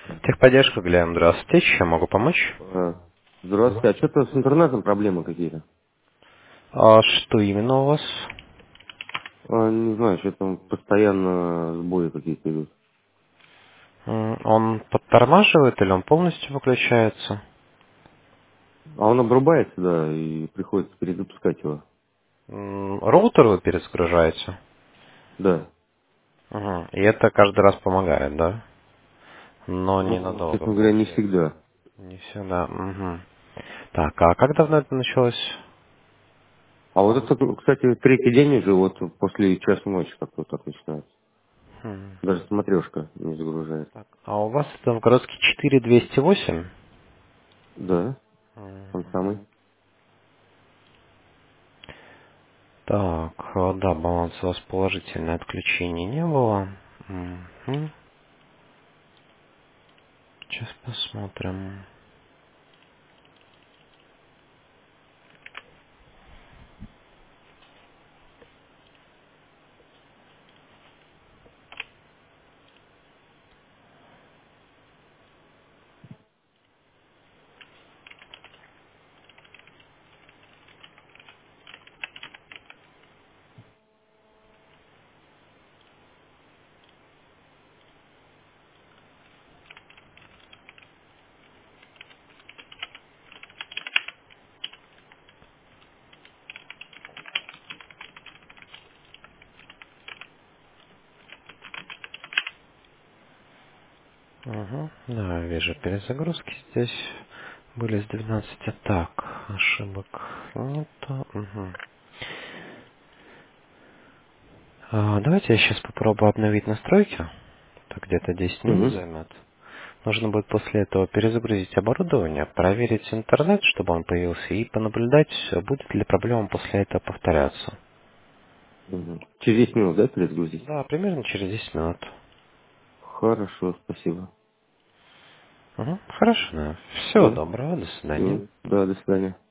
Техподдержка, Глен, здравствуйте, чем могу помочь? А, Здравствуйте, а что-то с интернетом проблемы какие-то? А что именно у вас? Не знаю, что там постоянно сбои какие-то идут. Он подтормаживает или он полностью выключается? А он обрубается, да, и приходится перезапускать его. Роутер вы перезагружаете? Да. Мгм. И это каждый раз помогает, да? Но Ну, ненадолго, честно говоря, не получается. всегда. Не всегда. Мгм. Так, а как давно это началось? А вот это, кстати, третий день уже, вот после часа ночи как-то вот так начинается. Хм. Даже смотрешка не загружает. Так, а у вас это Новгородский 4208? Да, он Мгм. самый. Так, да, баланс у вас положительное, отключение не было. Мгм. Сейчас посмотрим. Угу. Да, вижу перезагрузки здесь. Были с 12 так. Ошибок нету. Угу. Давайте я сейчас попробую обновить настройки. Так где-то 10 минут Угу. займет. Нужно будет после этого перезагрузить оборудование, проверить интернет, чтобы он появился, и понаблюдать, будет ли проблема после этого повторяться. Угу. Через 10 минут, да, перезагрузить? Да, примерно через 10 минут. Хорошо, спасибо. Угу. Хорошо. Да. Всего Все, доброго. До свидания. все, да, до свидания.